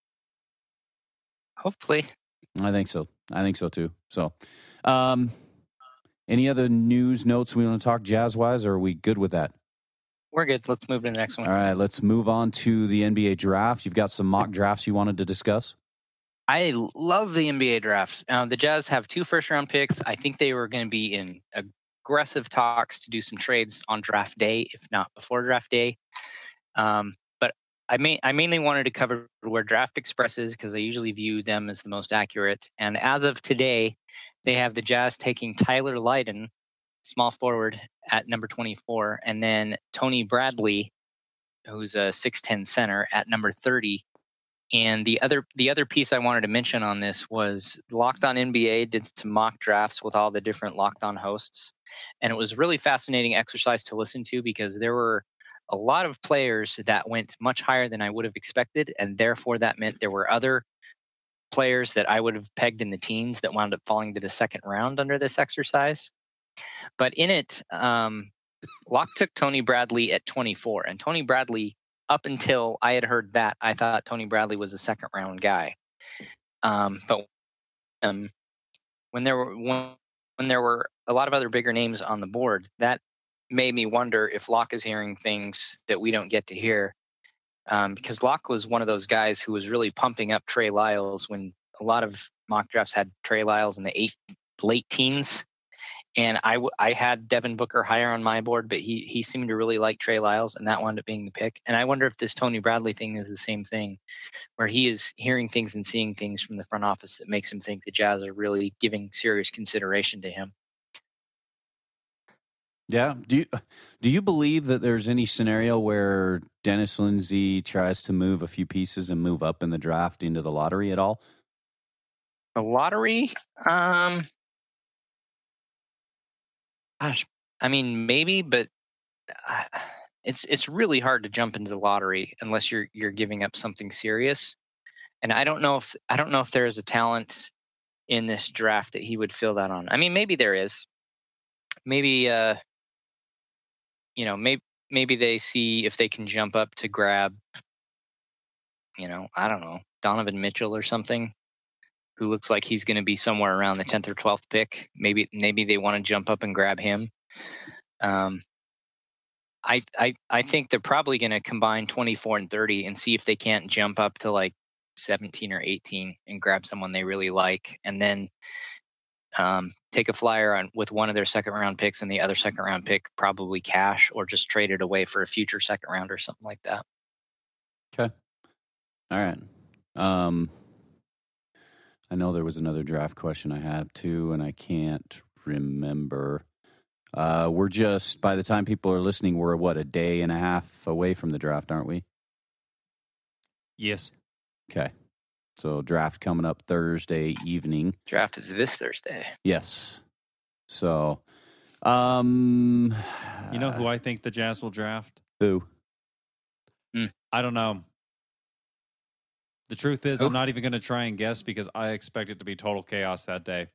Hopefully. I think so. I think so too. So, um, any other news notes we want to talk Jazz-wise, or are we good with that? We're good. Let's move to the next one. All right, let's move on to the N B A draft. You've got some mock drafts you wanted to discuss? I love the N B A draft. Uh, the Jazz have two first-round picks. I think they were going to be in aggressive talks to do some trades on draft day, if not before draft day. Um, but I, may, I mainly wanted to cover where Draft Express is, because I usually view them as the most accurate. And as of today, they have the Jazz taking Tyler Lydon, small forward, at number twenty-four, and then Tony Bradley, who's a six ten center, at number thirty. And the other the other piece I wanted to mention on this was Locked On N B A did some mock drafts with all the different Locked On hosts. And it was really fascinating exercise to listen to, because there were a lot of players that went much higher than I would have expected. And therefore, that meant there were other players that I would have pegged in the teens that wound up falling to the second round under this exercise. But in it, um, Locke took Tony Bradley at twenty-four. And Tony Bradley, up until I had heard that, I thought Tony Bradley was a second round guy. Um, but um, when there were when, when there were a lot of other bigger names on the board, that made me wonder if Locke is hearing things that we don't get to hear. Um, because Locke was one of those guys who was really pumping up Trey Lyles when a lot of mock drafts had Trey Lyles in the eight, late teens. And I, w- I had Devin Booker higher on my board, but he he seemed to really like Trey Lyles, and that wound up being the pick. And I wonder if this Tony Bradley thing is the same thing, where he is hearing things and seeing things from the front office that makes him think the Jazz are really giving serious consideration to him. Yeah. Do you, do you believe that there's any scenario where Dennis Lindsey tries to move a few pieces and move up in the draft into the lottery at all? The lottery? Um... Gosh, I mean, maybe, but uh, it's it's really hard to jump into the lottery unless you're you're giving up something serious. And I don't know if I don't know if there is a talent in this draft that he would fill that on. I mean, maybe there is. Maybe uh, you know, maybe maybe they see if they can jump up to grab, you know, I don't know, Donovan Mitchell or something, who looks like he's going to be somewhere around the tenth or twelfth pick. Maybe maybe they want to jump up and grab him. Um, I I I think they're probably going to combine twenty-four and thirty and see if they can't jump up to like seventeen or eighteen and grab someone they really like, and then um, take a flyer on with one of their second round picks and the other second round pick probably cash, or just trade it away for a future second round or something like that. Okay. All right. Um, I know there was another draft question I have too, and I can't remember. Uh, we're just, by the time people are listening, we're, what, a day and a half away from the draft, aren't we? Yes. Okay. So draft coming up Thursday evening. Draft is this Thursday. Yes. So, um, You know who I think the Jazz will draft? who? Hmm. I don't know. The truth is, Who? I'm not even going to try and guess, because I expect it to be total chaos that day.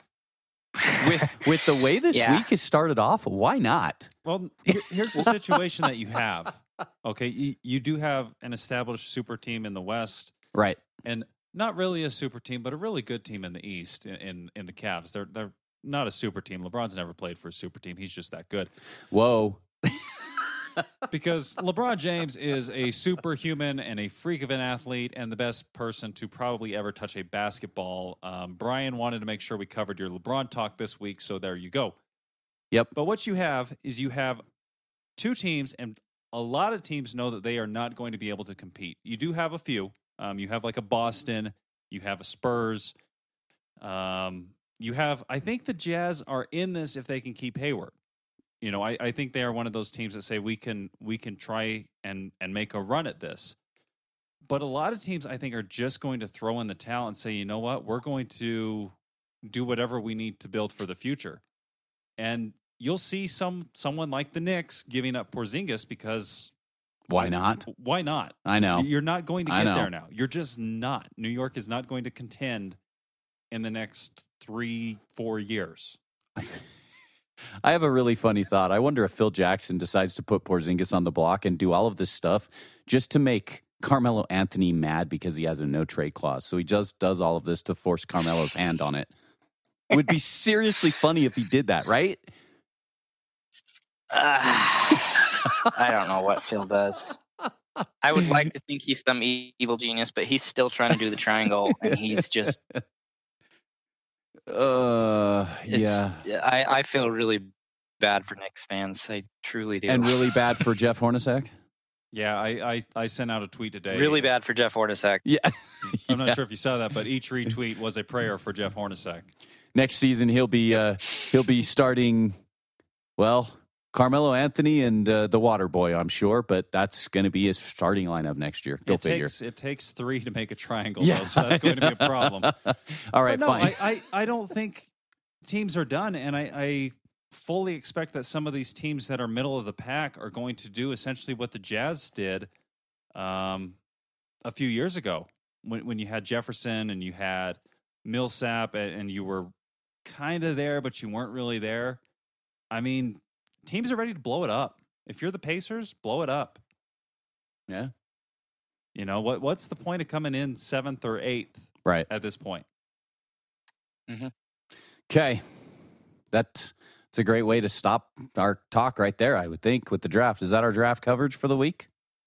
With with the way this Yeah. week has started off, why not? Well, here, here's the situation that you have. Okay, you, you do have an established super team in the West, Right. and not really a super team, but a really good team in the East. In in, in the Cavs, they're they're not a super team. LeBron's never played for a super team. He's just that good. Whoa. Because LeBron James is a superhuman and a freak of an athlete, and the best person to probably ever touch a basketball. Um, Brian wanted to make sure we covered your LeBron talk this week, so there you go. Yep. But what you have is you have two teams, and a lot of teams know that they are not going to be able to compete. You do have a few. Um, you have like a Boston. You have a Spurs. Um, you have, I think the Jazz are in this if they can keep Hayward. You know, I, I think they are one of those teams that say we can we can try and, and make a run at this. But a lot of teams, I think, are just going to throw in the towel and say, you know what, we're going to do whatever we need to build for the future. And you'll see some someone like the Knicks giving up Porzingis because why not? Why not? I know. You're not going to I get know. there now. You're just not. New York is not going to contend in the next three, four years. I have a really funny thought. I wonder if Phil Jackson decides to put Porzingis on the block and do all of this stuff just to make Carmelo Anthony mad because he has a no trade clause. So he just does all of this to force Carmelo's hand on it. It would be seriously funny if he did that, right? Uh, I don't know what Phil does. I would like to think he's some e- evil genius, but he's still trying to do the triangle, and he's just. Uh, yeah. I, I feel really bad for Knicks fans. I truly do. And really bad for Jeff Hornacek? Yeah, I, I, I sent out a tweet today. Really bad for Jeff Hornacek. Yeah. I'm not Yeah. sure if you saw that, but each retweet was a prayer for Jeff Hornacek. Next season he'll be uh, he'll be starting, well, Carmelo Anthony and uh, the Water Boy, I'm sure, but that's going to be his starting lineup next year. Go it figure. Takes, it takes three to make a triangle, Yeah. though, so that's going to be a problem. All right, But no, fine. I, I, I don't think teams are done, and I, I fully expect that some of these teams that are middle of the pack are going to do essentially what the Jazz did um, a few years ago when, when you had Jefferson and you had Millsap and, and you were kind of there, but you weren't really there. I mean, teams are ready to blow it up. If you're the Pacers, blow it up. Yeah. You know, what? what's the point of coming in seventh or eighth Right. at this point? Mm-hmm. Okay. That's it's a great way to stop our talk right there, I would think, with the draft. Is that our draft coverage for the week?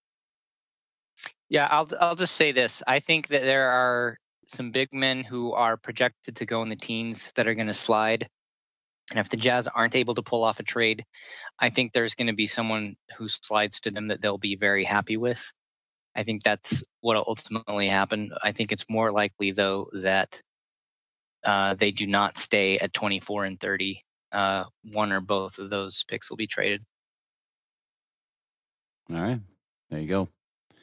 Yeah, I'll I'll just say this. I think that there are some big men who are projected to go in the teens that are going to slide. And if the Jazz aren't able to pull off a trade, I think there's going to be someone who slides to them that they'll be very happy with. I think that's what will ultimately happen. I think it's more likely, though, that uh, they do not stay at twenty-four and thirty. Uh, one or both of those picks will be traded. All right. There you go.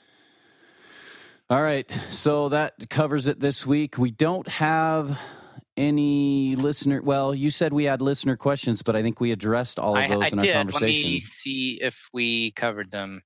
All right. So that covers it this week. We don't have any listener. Well, you said we had listener questions, but I think we addressed all of I, those I in did. our conversation. Let me see if we covered them.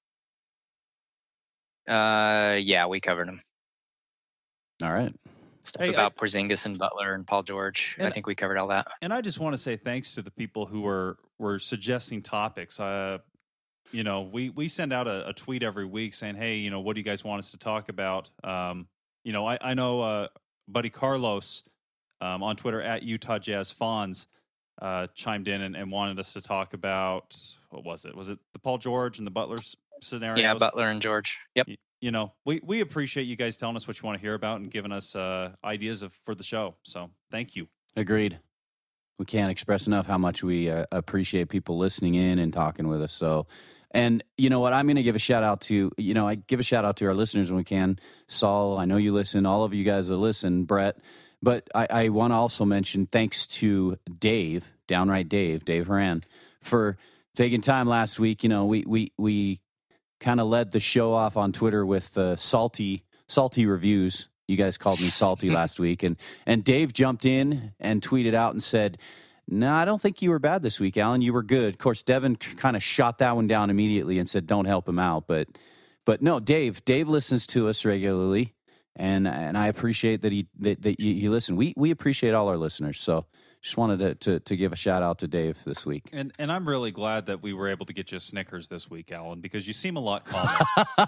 Uh, yeah, we covered them. All right. Stuff Hey, about Porzingis and Butler and Paul George. And- I think we covered all that. And I just want to say thanks to the people who were were suggesting topics. Uh, you know, we we send out a, a tweet every week saying, "Hey, you know, what do you guys want us to talk about?" Um, you know, I I know uh, buddy Carlos um, on Twitter at Utah Jazz Fonz uh, chimed in and, and wanted us to talk about what was it? Was it the Paul George and the Butler s- scenarios? Yeah, Butler and George. Yep. Y- You know, we, we appreciate you guys telling us what you want to hear about and giving us uh, ideas of for the show. So thank you. Agreed. We can't express enough how much we uh, appreciate people listening in and talking with us. So, and you know what? I'm going to give a shout out to, you know, I give a shout out to our listeners when we can. Saul, I know you listen. All of you guys that listen, Brett. But I, I want to also mention thanks to Dave, downright Dave, Dave Horan, for taking time last week. You know, we we we kind of led the show off on Twitter with uh, salty salty reviews. You guys called me salty last week, and and Dave jumped in and tweeted out and said, "No, I don't think you were bad this week, Alan. You were good." Of course, Devin kind of shot that one down immediately and said, "Don't help him out." But but no, Dave Dave listens to us regularly, and and I appreciate that he that, that you, you listen. We we appreciate all our listeners. So just wanted to, to to give a shout out to Dave this week. And and I'm really glad that we were able to get you a Snickers this week, Alan, because you seem a lot calmer.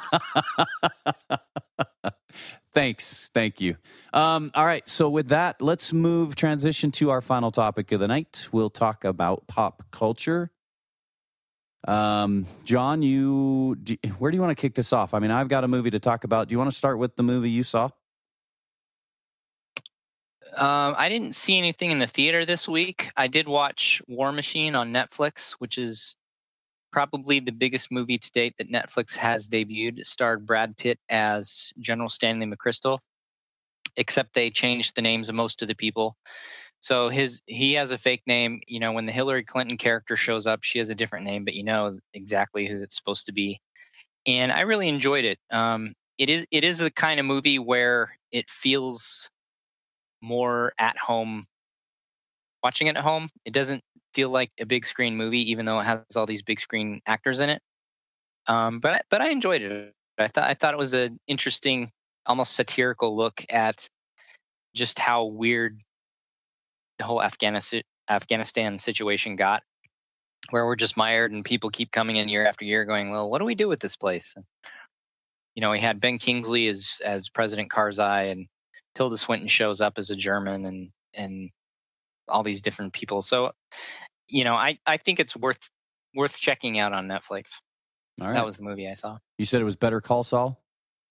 Thanks. Thank you. Um, all right. So with that, let's move transition to our final topic of the night. We'll talk about pop culture. Um, John, you, do, where do you want to kick this off? I mean, I've got a movie to talk about. Do you want to start with the movie you saw? Um, I didn't see anything in the theater this week. I did watch War Machine on Netflix, which is probably the biggest movie to date that Netflix has debuted. It starred Brad Pitt as General Stanley McChrystal, except they changed the names of most of the people. So his he has a fake name. You know, when the Hillary Clinton character shows up, she has a different name, but you know exactly who it's supposed to be. And I really enjoyed it. Um, it is it is the kind of movie where it feels more at home. Watching it at home, it doesn't feel like a big screen movie, even though it has all these big screen actors in it. Um, but but I enjoyed it. I thought I thought it was an interesting, almost satirical look at just how weird the whole Afghanistan Afghanistan situation got, where we're just mired and people keep coming in year after year, going, "Well, what do we do with this place?" And, you know, we had Ben Kingsley as as President Karzai, and Tilda Swinton shows up as a German, and and all these different people. So, you know, I, I think it's worth worth checking out on Netflix. All right. That was the movie I saw. You said it was Better Call Saul?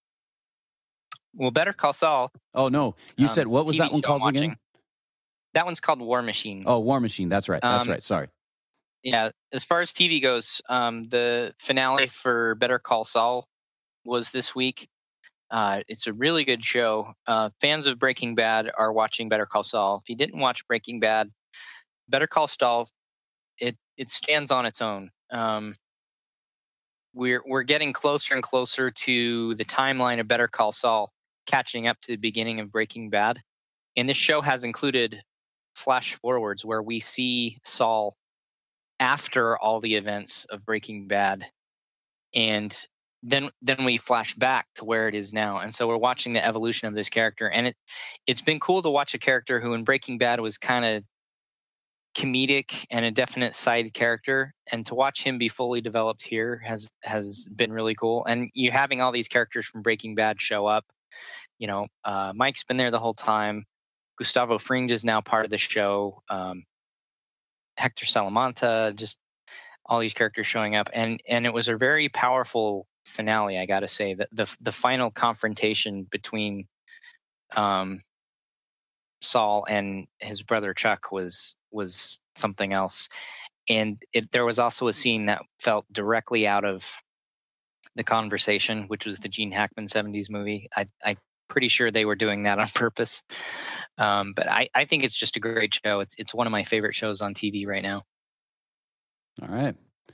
Well, Better Call Saul. Oh, no. You um, said, what was T V that one show I'm called again? watching. That one's called War Machine. Oh, War Machine. That's right. That's Um, right. Sorry. Yeah, as far as T V goes, um, the finale for Better Call Saul was this week. Uh, it's a really good show. Uh, fans of Breaking Bad are watching Better Call Saul. If you didn't watch Breaking Bad, Better Call Saul, it it stands on its own. Um, we're we're getting closer and closer to the timeline of Better Call Saul catching up to the beginning of Breaking Bad, and this show has included flash forwards where we see Saul after all the events of Breaking Bad, and then then we flash back to where it is now. And so we're watching the evolution of this character, and it it's been cool to watch a character who in Breaking Bad was kind of comedic and a definite side character, and to watch him be fully developed here has has been really cool. And you having all these characters from Breaking Bad show up, you know, uh, Mike's been there the whole time. Gustavo Fring is now part of the show. Um, Hector Salamanca, just all these characters showing up, and and it was a very powerful finale. I got to say that the the final confrontation between um, Saul and his brother Chuck was was something else. And it, there was also a scene that felt directly out of The Conversation, which was the Gene Hackman seventies movie. I, I'm pretty sure they were doing that on purpose. Um, but I, I think it's just a great show. It's it's one of my favorite shows on T V right now. All right.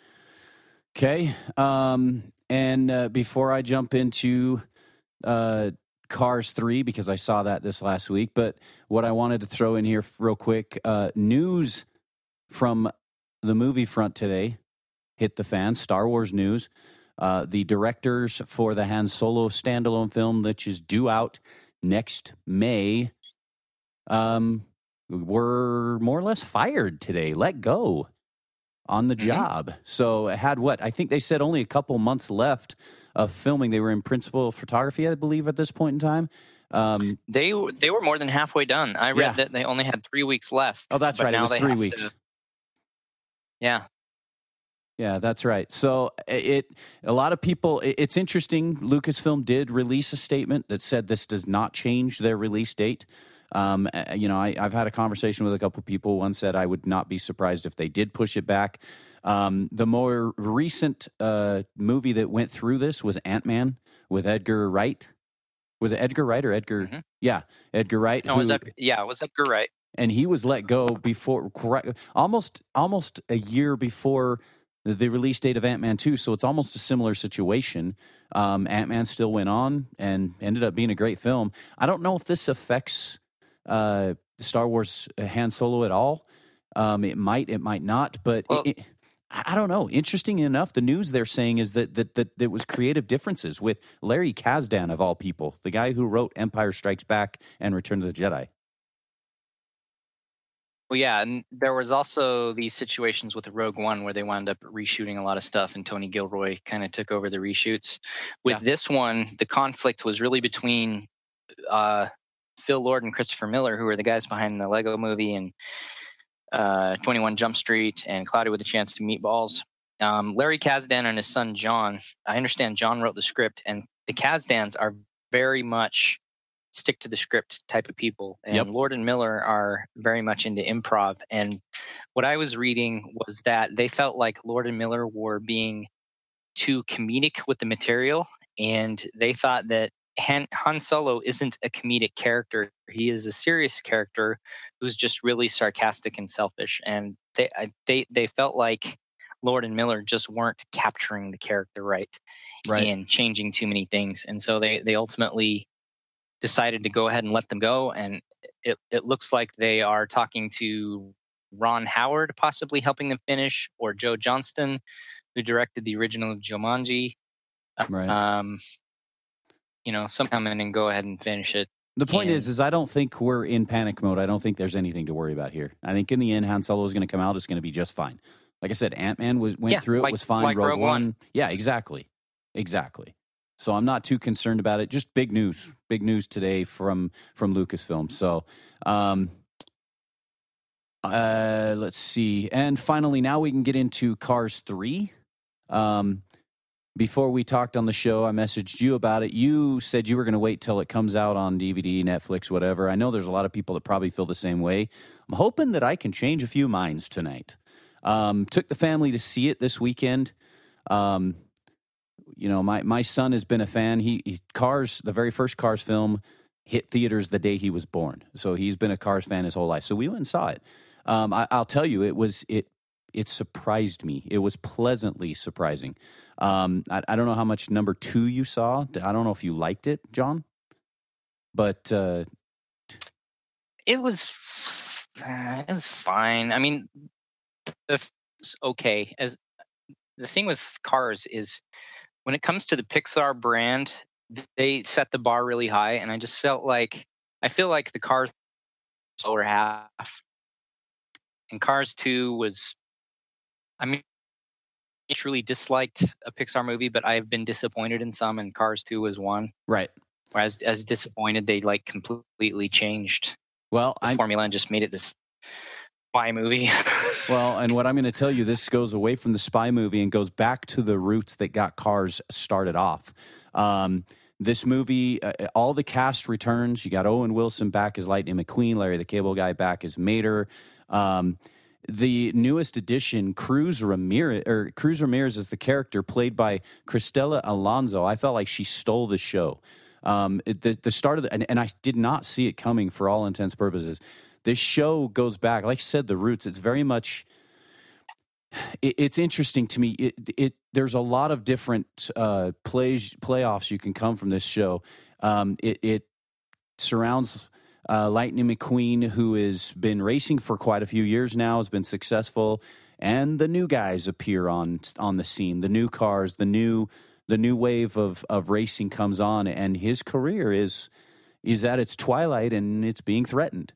Okay. Um, and uh, before I jump into uh, Cars three, because I saw that this last week, but what I wanted to throw in here real quick, uh, news from the movie front today hit the fan, Star Wars news. Uh, the directors for the Han Solo standalone film, which is due out next May, um, were more or less fired today, let go on the mm-hmm. job. So it had what? I think they said only a couple months left of filming. They were in principal photography, I believe, at this point in time. Um, they they were more than halfway done. I read yeah. that they only had three weeks left. Oh, that's right. It was three weeks. To, yeah. Yeah, that's right. So it a lot of people, it's interesting. Lucasfilm did release a statement that said this does not change their release date. Um, you know, I, I've had a conversation with a couple of people. One said I would not be surprised if they did push it back. Um, the more recent uh, movie that went through this was Ant-Man with Edgar Wright. Was it Edgar Wright or Edgar? Mm-hmm. Yeah, Edgar Wright. No, who, was that, yeah, it was Edgar Wright. And he was let go before, almost almost a year before the release date of Ant-Man two, so it's almost a similar situation. Um, Ant-Man still went on and ended up being a great film. I don't know if this affects uh, Star Wars Han Solo at all. Um, it might, it might not, but well, it, it, I don't know. Interesting enough, the news they're saying is that that that there was creative differences with Larry Kasdan, of all people, the guy who wrote Empire Strikes Back and Return of the Jedi. Well, yeah, and there was also these situations with Rogue One where they wound up reshooting a lot of stuff, and Tony Gilroy kind of took over the reshoots. With yeah. this one, the conflict was really between uh, Phil Lord and Christopher Miller, who are the guys behind the Lego Movie and uh, twenty-one Jump Street and Cloudy with a Chance to Meatballs. Um, Larry Kasdan and his son John, I understand John wrote the script, and the Kasdans are very much stick to the script type of people, and yep. Lord and Miller are very much into improv. And what I was reading was that they felt like Lord and Miller were being too comedic with the material, and they thought that Han, Han Solo isn't a comedic character. He is a serious character who's just really sarcastic and selfish. And they they they felt like Lord and Miller just weren't capturing the character right, Right. and changing too many things. And so they, they ultimately decided to go ahead and let them go. And it, it looks like they are talking to Ron Howard, possibly helping them finish, or Joe Johnston, who directed the original Jumanji. Right. Um, you know, some come in and go ahead and finish it. The point and, is, is I don't think we're in panic mode. I don't think there's anything to worry about here. I think in the end, Han Solo is going to come out. It's going to be just fine. Like I said, Ant-Man was, went yeah, through it, like, was fine. like Rogue, Rogue One. One. Yeah, exactly. Exactly. So I'm not too concerned about it. Just big news. Big news today from, from Lucasfilm. So, um, uh, let's see. And finally, now we can get into Cars three. Um, before we talked on the show, I messaged you about it. You said you were going to wait till it comes out on D V D, Netflix, whatever. I know there's a lot of people that probably feel the same way. I'm hoping that I can change a few minds tonight. Um, took the family to see it this weekend. Um, you know, my, my son has been a fan. He, he Cars, the very first Cars film, hit theaters the day he was born. So he's been a Cars fan his whole life. So we went and saw it. Um, I, I'll tell you, it was it it surprised me. It was pleasantly surprising. Um, I, I don't know how much number two you saw. I don't know if you liked it, John. But uh, it was uh, it was fine. I mean, it's okay. As the thing with Cars is, when it comes to the Pixar brand, they set the bar really high, and I just felt like I feel like the Cars lower half, and Cars two was, I mean, I truly disliked a Pixar movie, but I've been disappointed in some, and Cars two was one. Right. Whereas as disappointed, they like completely changed well, the I'm, formula and just made it this spy movie. well, and what I'm going to tell you, this goes away from the spy movie and goes back to the roots that got Cars started off. Um, this movie, uh, all the cast returns. You got Owen Wilson back as Lightning McQueen, Larry the Cable Guy back as Mater. Um, the newest addition, Cruz Ramirez, or Cruz Ramirez is the character played by Cristela Alonso. I felt like she stole the show. Um, it, the, the start of the, and, and I did not see it coming for all intents and purposes. This show goes back, like I said, the roots. It's very much, it, it's interesting to me. It, it, there's a lot of different uh, plays, playoffs you can come from this show. Um, it, it surrounds uh, Lightning McQueen, who has been racing for quite a few years now, has been successful, and the new guys appear on on the scene. The new cars, the new the new wave of of racing comes on, and his career is is at its twilight, and it's being threatened.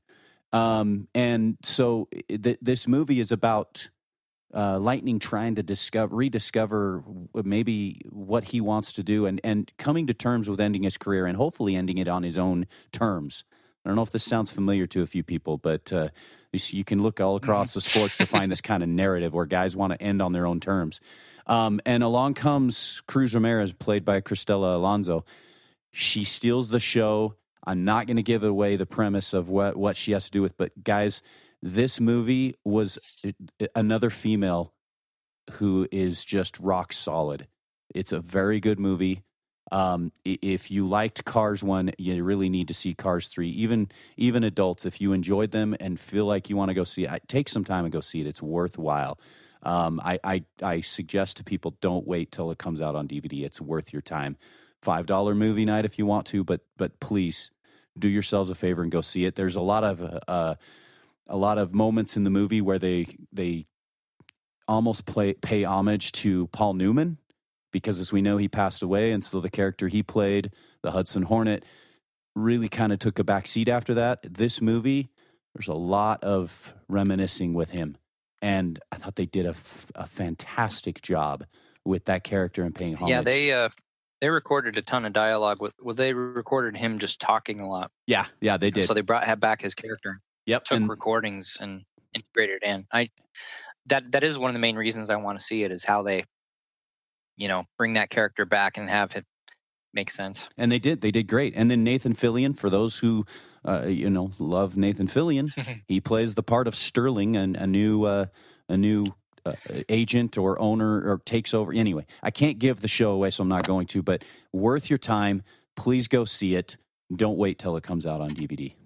Um, and so th- this movie is about uh, Lightning trying to discover, rediscover maybe what he wants to do, and, and coming to terms with ending his career, and hopefully ending it on his own terms. I don't know if this sounds familiar to a few people, but uh, you can look all across the sports to find this kind of narrative where guys want to end on their own terms. Um, and along comes Cruz Ramirez, played by Cristela Alonso. She steals the show. I'm not going to give away the premise of what, what she has to do with, but guys, this movie was another female who is just rock solid. It's a very good movie. Um, if you liked Cars one, you really need to see Cars three. Even even adults, if you enjoyed them and feel like you want to go see it, take some time and go see it. It's worthwhile. Um, I, I I suggest to people, don't wait till it comes out on D V D. It's worth your time. five dollar movie night if you want to, but but please do yourselves a favor and go see it. There's a lot of uh, a lot of moments in the movie where they they almost play pay homage to Paul Newman, because as we know, he passed away, and so the character he played, the Hudson Hornet, really kind of took a back seat after that. This movie, there's a lot of reminiscing with him, and I thought they did a, f- a fantastic job with that character and paying homage. Yeah, they uh, they recorded a ton of dialogue with. Well, they recorded him just talking a lot. Yeah, yeah, they did. So they brought had back his character. Yep, took and, recordings and integrated it in. I that that is one of the main reasons I want to see it, is how they, you know, bring that character back and have it make sense. And they did. They did great. And then Nathan Fillion, for those who, uh, you know, love Nathan Fillion, he plays the part of Sterling, and a new, uh, a new uh, agent or owner, or takes over. Anyway, I can't give the show away, so I'm not going to. But worth your time. Please go see it. Don't wait till it comes out on D V D.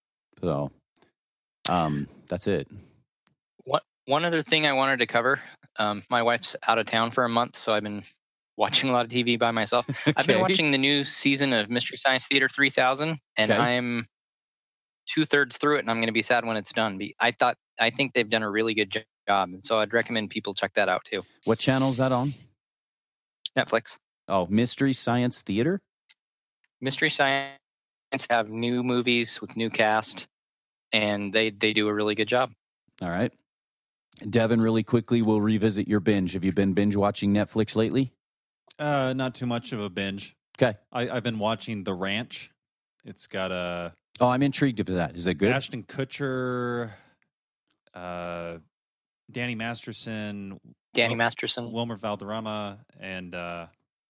So, um, that's it. What one other thing I wanted to cover. Um, my wife's out of town for a month, so I've been watching a lot of T V by myself. Okay. I've been watching the new season of Mystery Science Theater three thousand, and Okay. I'm two thirds through it, and I'm going to be sad when it's done. Be- I thought, I think they've done a really good jo- job, and so I'd recommend people check that out too. What channel is that on? Netflix. Oh, Mystery Science Theater? Mystery Science have new movies with new cast, and they they do a really good job. All right. Devin, really quickly, we'll revisit your binge. Have you been binge watching Netflix lately? Uh, not too much of a binge. Okay. I, I've been watching The Ranch. It's got a Oh, I'm intrigued into that. Is it good? Ashton Kutcher, uh, Danny Masterson, Danny Wil- Masterson. Wilmer Valderrama, and uh,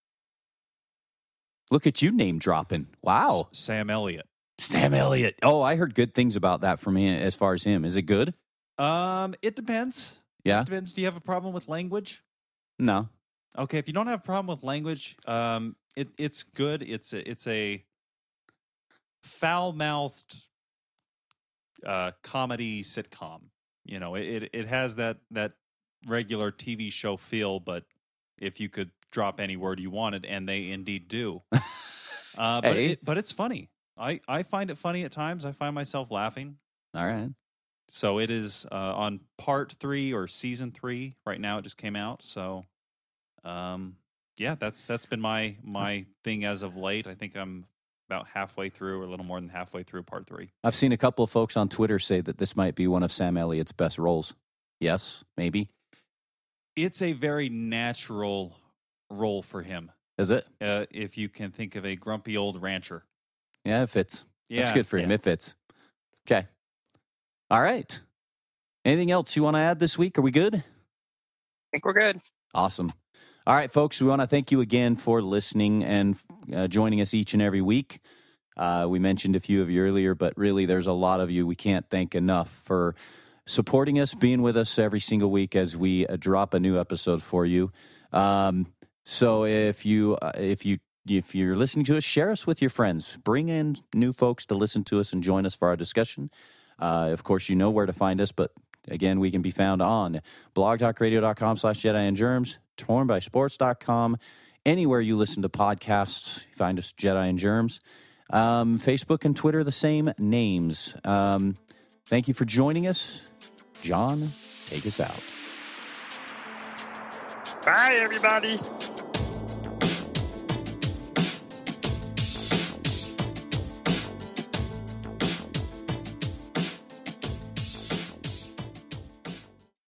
Look at you name dropping. Wow. S- Sam Elliott. Sam Elliott. Oh, I heard good things about that from him as far as him. Is it good? Um, it depends. Yeah? It depends. Do you have a problem with language? No. Okay, if you don't have a problem with language, um, it it's good. It's a, it's a foul-mouthed uh, comedy sitcom. You know, it, it it has that that regular T V show feel, but if you could drop any word you wanted, and they indeed do. uh, but Hey. it, but it's funny. I I find it funny at times. I find myself laughing. All right. So it is uh, on part three or season three right now. It just came out. So, um, yeah, that's that's been my my thing as of late. I think I'm about halfway through, or a little more than halfway through part three. I've seen a couple of folks on Twitter say that this might be one of Sam Elliott's best roles. Yes, maybe. It's a very natural role for him. Is it? Uh, if you can think of a grumpy old rancher. Yeah, it fits. Yeah, That's good for him. yeah. It fits. Okay. All right. Anything else you want to add this week? Are we good? I think we're good. Awesome. All right, folks, we want to thank you again for listening and uh, joining us each and every week. Uh, we mentioned a few of you earlier, but really there's a lot of you we can't thank enough for supporting us, being with us every single week as we uh, drop a new episode for you. Um, so if you uh, if you if you're listening to us, share us with your friends. Bring in new folks to listen to us and join us for our discussion. Uh, of course, you know where to find us, but again, we can be found on blogtalkradio.com slash Jedi and Germs, tornbysports dot com, anywhere you listen to podcasts, find us Jedi and Germs. Um, Facebook and Twitter, the same names. Um, thank you for joining us. John, take us out. Bye, everybody.